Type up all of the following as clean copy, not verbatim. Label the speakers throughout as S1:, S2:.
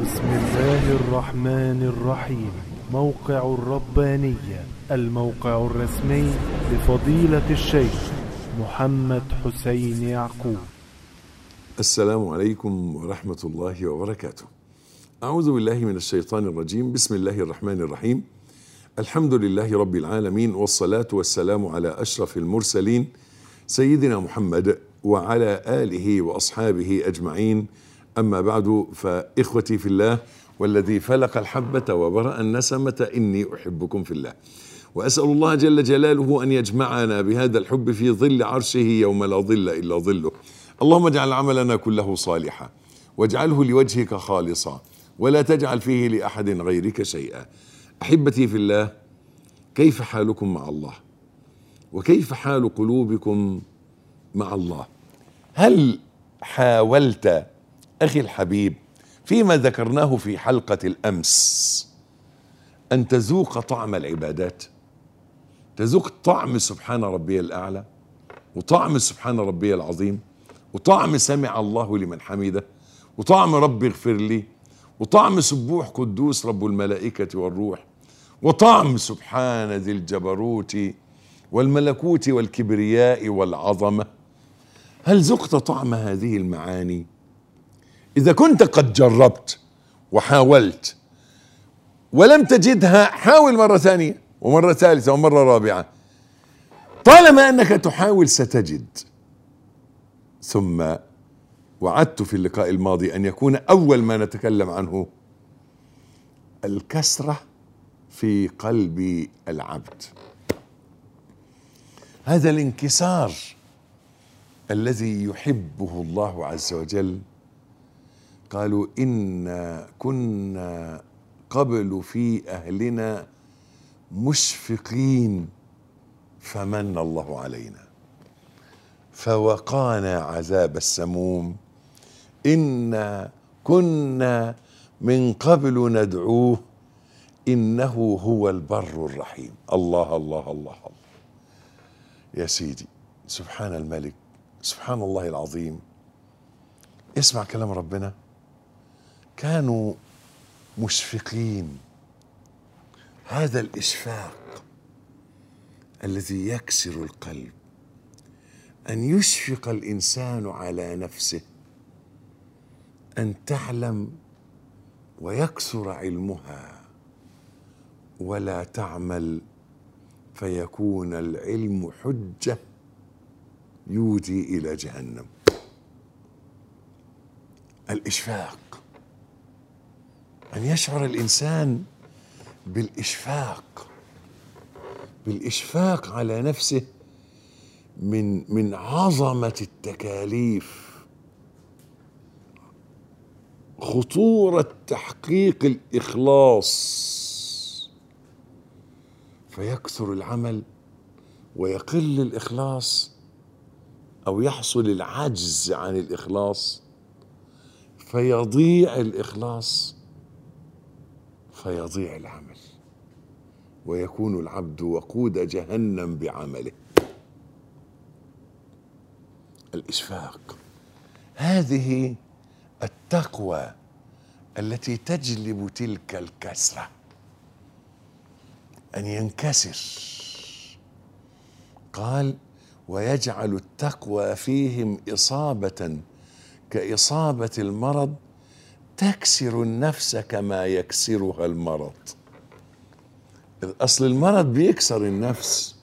S1: بسم الله الرحمن الرحيم. موقع الربانية، الموقع الرسمي لفضيلة الشيخ محمد حسين يعقوب.
S2: السلام عليكم ورحمة الله وبركاته. أعوذ بالله من الشيطان الرجيم. بسم الله الرحمن الرحيم. الحمد لله رب العالمين، والصلاة والسلام على أشرف المرسلين سيدنا محمد وعلى آله وأصحابه أجمعين. أما بعد، فإخوتي في الله والذي فلق الحبة وبرأ النسمة إني أحبكم في الله، وأسأل الله جل جلاله أن يجمعنا بهذا الحب في ظل عرشه يوم لا ظل إلا ظله. اللهم اجعل عملنا كله صالحا، واجعله لوجهك خالصا، ولا تجعل فيه لأحد غيرك شيئا. أحبتي في الله، كيف حالكم مع الله؟ وكيف حال قلوبكم مع الله؟ هل حاولت أخي الحبيب فيما ذكرناه في حلقة الأمس أن تذوق طعم العبادات؟ تذوق طعم سبحان ربي الأعلى، وطعم سبحان ربي العظيم، وطعم سمع الله لمن حمده، وطعم رب اغفر لي، وطعم سبوح قدوس رب الملائكة والروح، وطعم سبحان ذي الجبروت والملكوت والكبرياء والعظمة. هل ذقت طعم هذه المعاني؟ إذا كنت قد جربت وحاولت ولم تجدها، حاول مرة ثانية ومرة ثالثة ومرة رابعة. طالما أنك تحاول ستجد. ثم وعدت في اللقاء الماضي أن يكون أول ما نتكلم عنه الكسرة في قلب العبد، هذا الانكسار الذي يحبه الله عز وجل. قالوا إنا كنا قبل في أهلنا مشفقين فمن الله علينا فوقانا عذاب السموم إنا كنا من قبل ندعوه إنه هو البر الرحيم. الله الله الله الله يا سيدي، سبحان الملك، سبحان الله العظيم. اسمع كلام ربنا. كانوا مشفقين. هذا الإشفاق الذي يكسر القلب، أن يشفق الإنسان على نفسه أن تعلم ويكثر علمها ولا تعمل، فيكون العلم حجة يودي إلى جهنم. الإشفاق، أن يشعر الإنسان بالإشفاق على نفسه من عظمة التكاليف، خطورة تحقيق الإخلاص، فيكثر العمل ويقل الإخلاص، أو يحصل العجز عن الإخلاص فيضيع الإخلاص، فيضيع العمل، ويكون العبد وقود جهنم بعمله. الإشفاق، هذه التقوى التي تجلب تلك الكسرة، أن ينكسر. قال ويجعل التقوى فيهم إصابة كإصابة المرض تكسر النفس كما يكسرها المرض. أصل المرض بيكسر النفس.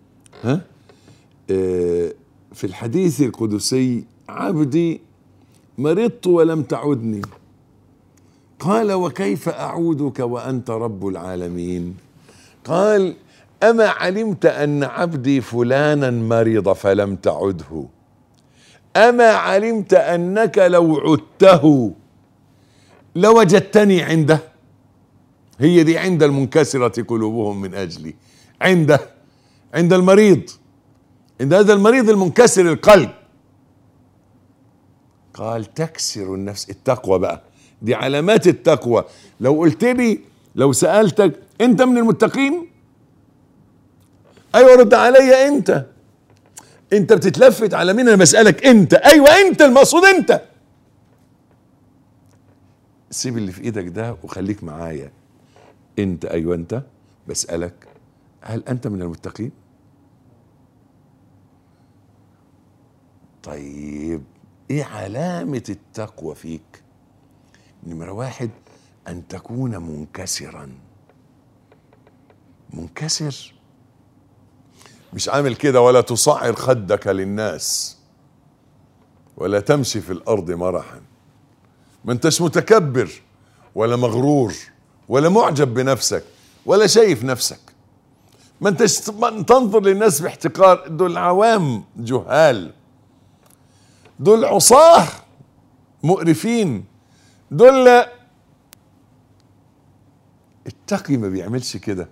S2: في الحديث القدسي: عبدي مرضت ولم تعدني. قال وكيف أعودك وأنت رب العالمين؟ قال أما علمت أن عبدي فلانا مرض فلم تعده؟ أما علمت أنك لو عدته لوجدتني عنده؟ هي دي عند المنكسرة قلوبهم من أجلي، عند المريض، عند هذا المريض المنكسر القلب. قال تكسر النفس. التقوى بقى دي علامات التقوى. لو قلت لي، لو سألتك أنت من المتقين؟ أيوة، رد عليا أنت بتتلفت على مين؟ أنا بسألك أنت. أيوة أنت، المقصود أنت. سيب اللي في ايدك ده وخليك معايا. انت، ايوه انت، بسألك هل انت من المتقين؟ طيب ايه علامة التقوى فيك؟ نمرة واحد، ان تكون منكسرا. منكسر، مش عامل كده، ولا تصعر خدك للناس، ولا تمشي في الارض مرحا. ما انتش متكبر ولا مغرور ولا معجب بنفسك ولا شايف نفسك. ما انتش تنظر للناس باحتقار. دول عوام جهال، دول عصاه مقرفين، دول. التقي ما بيعملش كده.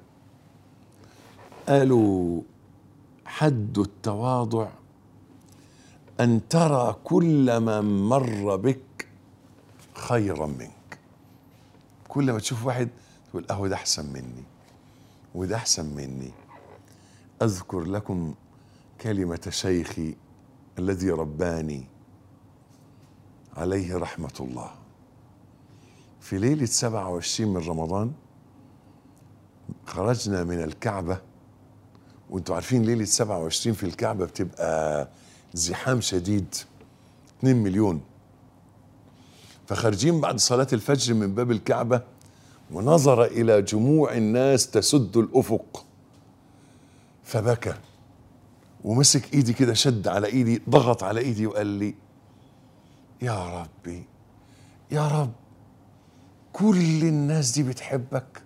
S2: قالوا حد التواضع أن ترى كل من مر بك خيرا منك. كل ما تشوف واحد تقول أهو ده أحسن مني وده أحسن مني. أذكر لكم كلمة شيخي الذي رباني عليه رحمة الله. في ليلة 27 من رمضان خرجنا من الكعبة، وانتوا عارفين ليلة 27 في الكعبة بتبقى زحام شديد، 2 مليون. فخارجين بعد صلاة الفجر من باب الكعبة، ونظر إلى جموع الناس تسد الأفق فبكى، ومسك إيدي كده، شد على إيدي، ضغط على إيدي وقال لي يا ربي يا رب، كل الناس دي بتحبك،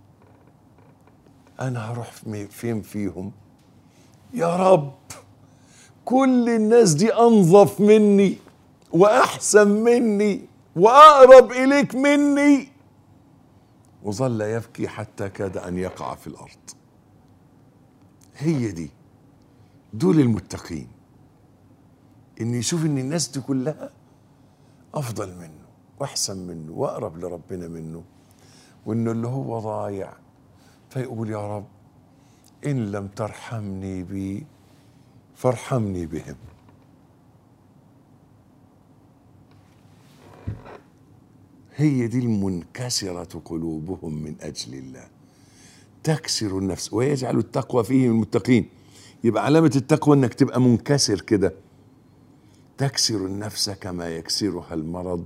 S2: أنا هروح فين فيهم؟ يا رب كل الناس دي أنظف مني وأحسن مني وأقرب إليك مني. وظل يبكي حتى كاد أن يقع في الأرض. هي دي، دول المتقين، إن يشوف إن الناس دي كلها أفضل منه وأحسن منه وأقرب لربنا منه، وإنه اللي هو ضايع، فيقول يا رب إن لم ترحمني بي فارحمني بهم. هي دي المنكسرة قلوبهم من أجل الله. تكسر النفس ويجعل التقوى فيه المتقين. يبقى علامة التقوى انك تبقى منكسر كده. تكسر النفس كما يكسرها المرض،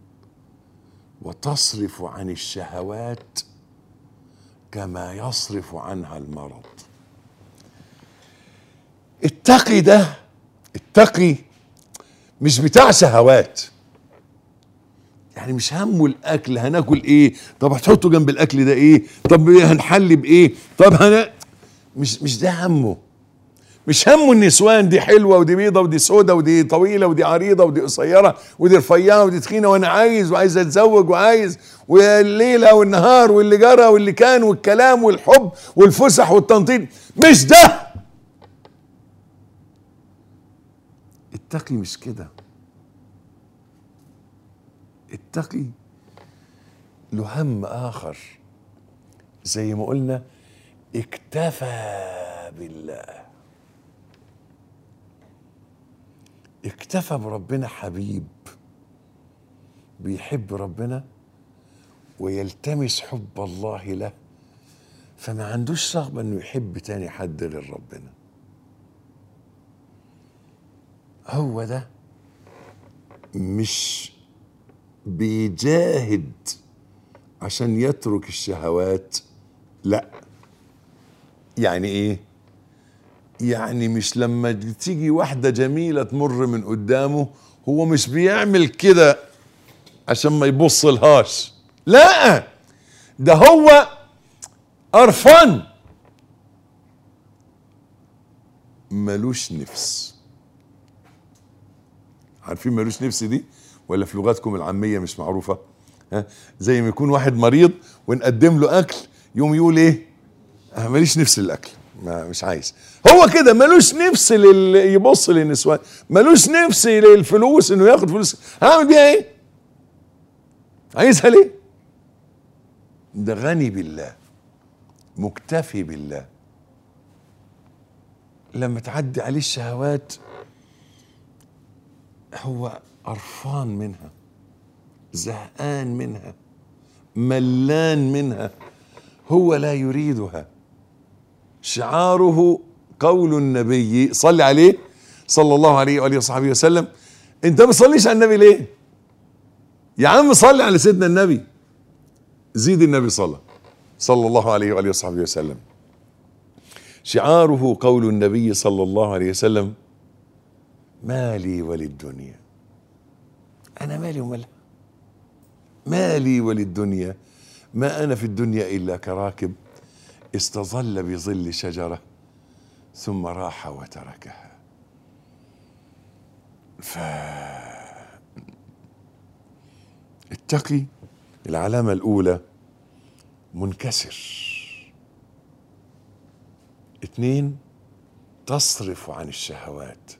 S2: وتصرف عن الشهوات كما يصرف عنها المرض. التقي ده، التقي مش بتاع شهوات. يعني مش همه الاكل، هناكل ايه، طب هتحطه جنب الاكل ده ايه، طب هنحلي بايه، طب مش ده همه. مش همه النسوان دي حلوه ودي بيضه ودي سودة ودي طويله ودي عريضه ودي قصيره ودي رفيعه ودي تخينه، وانا وعايز اتزوج وعايز، والليله والنهار واللي جرى واللي كان والكلام والحب والفسح والتنطيط. مش ده التقي، مش كده. التقي له هم آخر، زي ما قلنا اكتفى بالله، اكتفى بربنا، حبيب بيحب ربنا ويلتمس حب الله له، فما عندوش رغبة انه يحب تاني حد غير ربنا. هو ده مش بيجاهد عشان يترك الشهوات، لا. يعني ايه؟ يعني مش لما تيجي واحدة جميلة تمر من قدامه هو مش بيعمل كده عشان ما يبص لهاش، لا، ده هو قرفان، ملوش نفس. عارفين ملوش نفس دي ولا في لغتكم العامية مش معروفة؟ ها، زي ما يكون واحد مريض ونقدم له اكل يوم يقول ايه؟ ماليش نفس للاكل، مش عايز. هو كده ملوش نفس يبص للنسوان، ملوش نفس للفلوس، انه ياخد فلوس. هعمل بيها ايه؟ عايزها ليه؟ ده غني بالله، مكتفي بالله. لما تعدي عليه الشهوات هو قرفان منها، زهقان منها، ملان منها، هو لا يريدها. شعاره قول النبي صلى عليه صلى الله عليه وآله وصحبه وسلم. انت ما بتصليش على النبي ليه؟ يا عم صلي على سيدنا النبي، زيد النبي صلى الله عليه وآله وصحبه وسلم. شعاره قول النبي صلى الله عليه وسلم: مالي وللدنيا، أنا مالي ومالها، مالي وللدنيا، ما أنا في الدنيا إلا كراكب استظل بظل شجرة ثم راح وتركها. التقي العلامة الأولى منكسر. 2 تصرف عن الشهوات.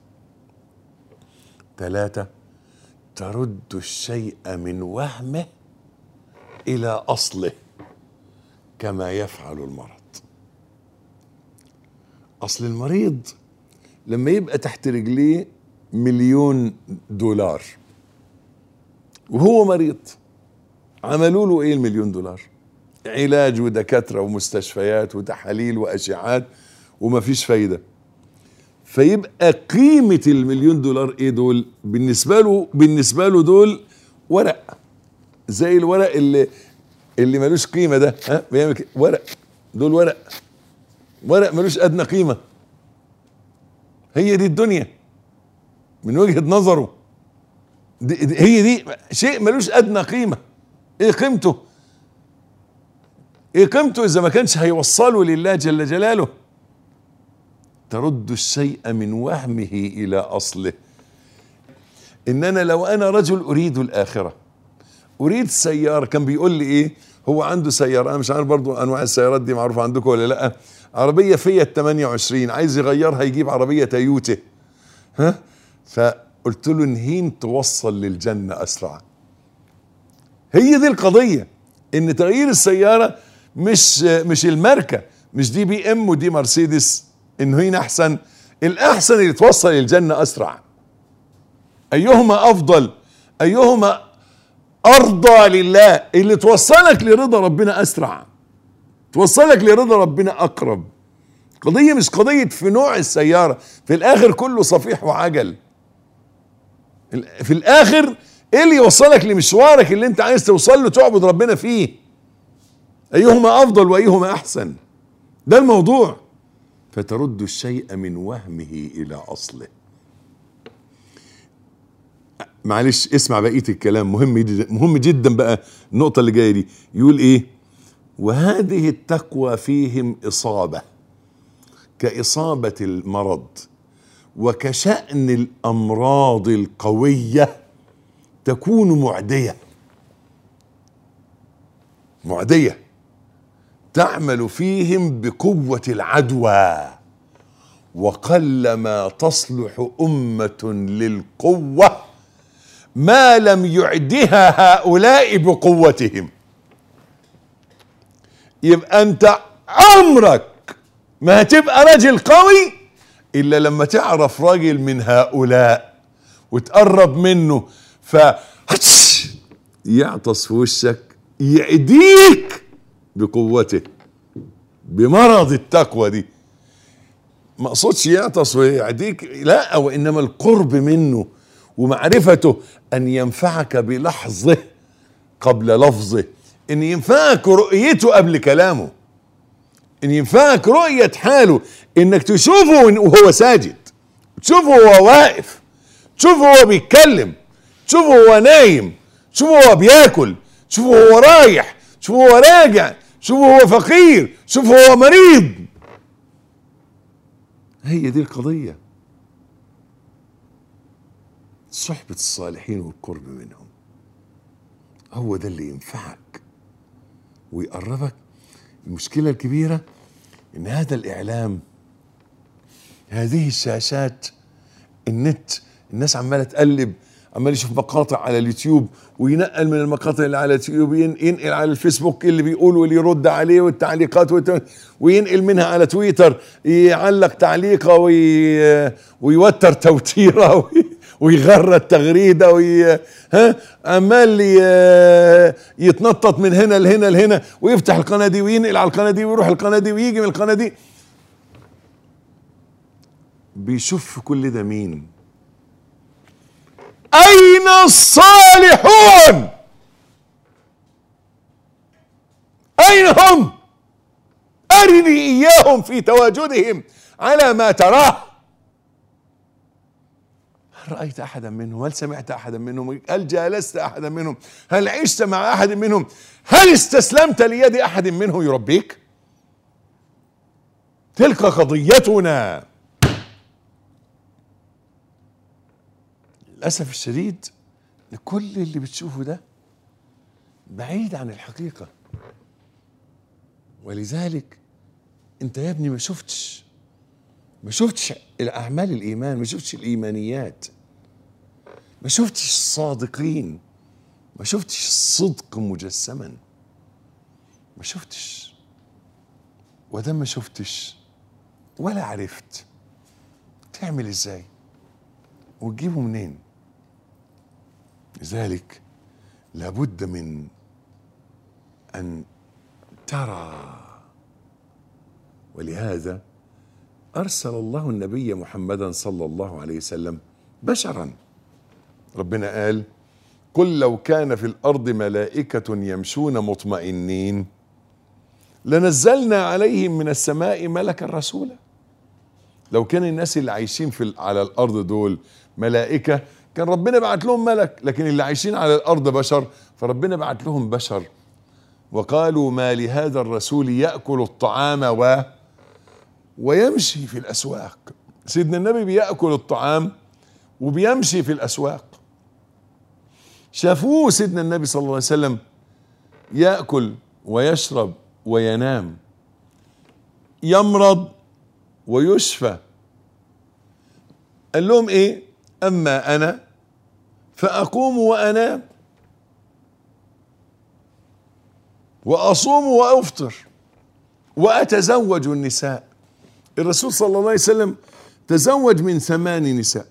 S2: 3 ترد الشيء من وهمه إلى أصله كما يفعل المرض. أصل المريض لما يبقى تحت رجليه $1,000,000 وهو مريض، عملوا له ايه $1,000,000؟ علاج ودكاترة ومستشفيات وتحاليل وأشعات ومفيش فايدة. فيبقى قيمة $1,000,000 ايه دول؟ بالنسبة له دول ورق، زي الورق اللي ملوش قيمة ده، ها بيعمل كده، ورق، دول ورق ملوش أدنى قيمة. هي دي الدنيا من وجهة نظره، هي دي شيء ملوش أدنى قيمة. ايه قيمته؟ ايه قيمته إذا ما كانش هيوصله لله جل جلاله؟ ترد الشيء من وهمه إلى أصله. إننا لو أنا رجل أريد الآخرة، أريد سيارة، كان بيقول لي إيه، هو عنده سيارة، أنا مش عارف برضو أنواع السيارات دي معروفة عندكم ولا لأ، عربية فيات 28 عايز يغيرها يجيب عربية تويوتا، ها؟ فقلت له نهين توصل للجنة أسرع. هي دي القضية، إن تغيير السيارة مش الماركة، مش دي BMW ودي مرسيدس إنه هين أحسن، الأحسن اللي توصل للجنة أسرع. أيهما أفضل؟ أيهما أرضى لله؟ اللي توصلك لرضا ربنا أسرع، توصلك لرضا ربنا أقرب. قضية مش قضية في نوع السيارة، في الآخر كله صفيح وعجل. في الآخر إيه اللي يوصلك لمشوارك اللي أنت عايز توصل له تعبد ربنا فيه؟ أيهما أفضل وأيهما أحسن؟ ده الموضوع. فترد الشيء من وهمه إلى أصله. معلش اسمع بقية الكلام، مهم جدا بقى النقطة اللي جاية دي. يقول إيه؟ وهذه التقوى فيهم إصابة كإصابة المرض وكشأن الأمراض القوية تكون معدية تعمل فيهم بقوة العدوى، وقلما تصلح أمة للقوة ما لم يعدها هؤلاء بقوتهم. يبقى أنت عمرك ما هتبقى راجل قوي إلا لما تعرف راجل من هؤلاء وتقرب منه يعطس في وشك، يعديك بقوته، بمرض التقوى دي. ما اقصدش يعطس ويعديك، لا، وإنما القرب منه ومعرفته، أن ينفعك بلحظه قبل لفظه، أن ينفعك رؤيته قبل كلامه، أن ينفعك رؤية حاله، إنك تشوفه وهو ساجد، تشوفه وهو واقف، تشوفه وهو بيتكلم، تشوفه وهو نايم، تشوفه وهو بياكل، تشوفه وهو رايح، تشوفه وهو راجع، تشوفه وهو فقير، تشوفه وهو مريض. هي دي القضية، صحبة الصالحين والقرب منهم، هو ده اللي ينفعك ويقربك. المشكلة الكبيرة ان هذا الإعلام، هذه الشاشات، النت، الناس عمالة تقلب، عمال يشوف مقاطع على اليوتيوب وينقل من المقاطع اللي على اليوتيوب، ينقل على الفيسبوك اللي بيقول واللي يرد عليه والتعليقات، وينقل منها على تويتر، يعلق تعليقه ويوتر توتيره ويغرد تغريده عمال يتنطط من هنا لهنا لهنا، ويفتح القناه دي وينقل على القناه دي ويروح القناه دي ويجي من القناه دي. بيشوف في كل ده مين؟ أين الصالحون؟ أين هم؟ أرني إياهم في تواجدهم على ما تراه. هل رأيت أحدا منهم؟ هل سمعت أحدا منهم؟ هل جالست أحدا منهم؟ هل عشت مع أحد منهم؟ هل استسلمت ليد أحد منهم يربيك؟ تلك قضيتنا. للأسف الشديد كل اللي بتشوفه ده بعيد عن الحقيقة. ولذلك انت يا ابني ما شفتش الأعمال الإيمان، ما شفتش الإيمانيات، ما شفتش الصادقين، ما شفتش الصدق مجسما، ما شفتش. وده ما شفتش ولا عرفت تعمل ازاي وتجيبه منين؟ لذلك لابد من أن ترى. ولهذا أرسل الله النبي محمدا صلى الله عليه وسلم بشرا. ربنا قال: قل لو كان في الأرض ملائكة يمشون مطمئنين لنزلنا عليهم من السماء ملكا رسولا. لو كان الناس اللي عايشين على الأرض دول ملائكة كان ربنا بعت لهم ملك، لكن اللي عايشين على الأرض بشر، فربنا بعت لهم بشر. وقالوا ما لهذا الرسول يأكل الطعام ويمشي في الأسواق. سيدنا النبي بيأكل الطعام وبيمشي في الأسواق. شافوه سيدنا النبي صلى الله عليه وسلم يأكل ويشرب وينام، يمرض ويشفى. قال لهم ايه؟ اما انا فاقوم وانام واصوم وافطر واتزوج النساء. الرسول صلى الله عليه وسلم تزوج من 8 نساء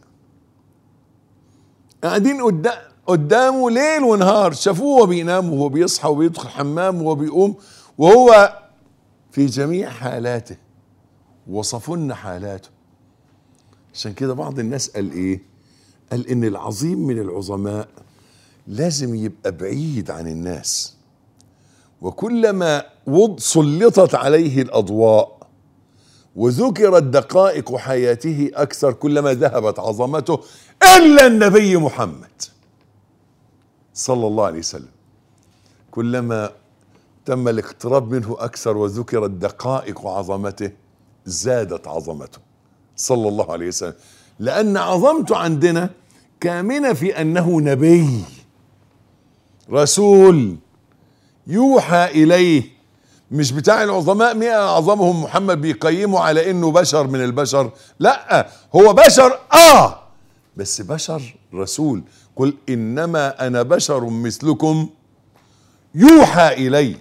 S2: قاعدين قدامه ليل ونهار، شافوه وهو بينام وهو بيصحى وبيدخل حمام وهو بيقوم، وهو في جميع حالاته وصفوا لنا حالاته. عشان كده بعض الناس قال ايه؟ قال ان العظيم من العظماء لازم يبقى بعيد عن الناس، وكلما سلطت عليه الاضواء وذكرت دقائق حياته اكثر كلما ذهبت عظمته، الا النبي محمد صلى الله عليه وسلم كلما تم الاقتراب منه اكثر وذكرت دقائق عظمته زادت عظمته صلى الله عليه وسلم. لأن عظمته عندنا كامنة في أنه نبي رسول يوحى إليه، مش بتاع العظماء 100 أعظمهم محمد بيقيموا على أنه بشر من البشر. لا، هو بشر بس بشر رسول. قل إنما أنا بشر مثلكم يوحى إلي.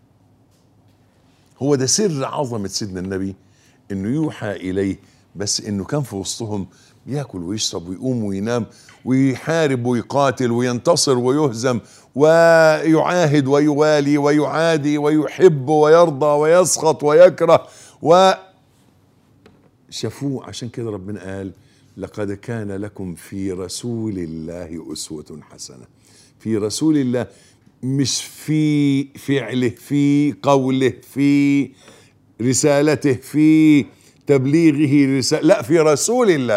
S2: هو ده سر عظمة سيدنا النبي، انه يوحى اليه، بس انه كان في وسطهم بياكل ويشرب ويقوم وينام ويحارب ويقاتل وينتصر ويهزم ويعاهد ويوالي ويعادي ويحب ويرضى ويسخط ويكره شافوه. عشان كده ربنا قال: لقد كان لكم في رسول الله أسوة حسنة. في رسول الله، مش في فعله، في قوله، في رسالته، في تبليغه رسالة، لا، في رسول الله.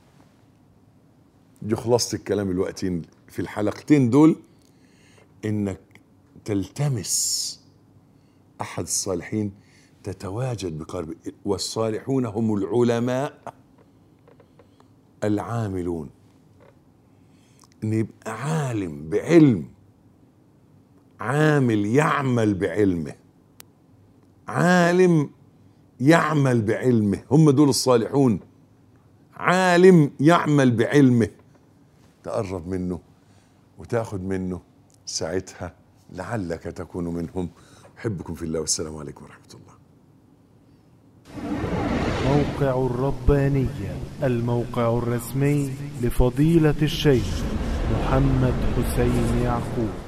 S2: دي خلاصة الكلام الوقتين في الحلقتين دول، انك تلتمس احد الصالحين تتواجد بقرب. والصالحون هم العلماء العاملون. ان يبقى عالم بعلم، عامل يعمل بعلمه، عالم يعمل بعلمه، هم دول الصالحون. عالم يعمل بعلمه، تقرب منه وتاخد منه، ساعتها لعلك تكون منهم. أحبكم في الله، والسلام عليكم ورحمة الله.
S1: موقع الربانية، الموقع الرسمي لفضيلة الشيخ محمد حسين يعقوب.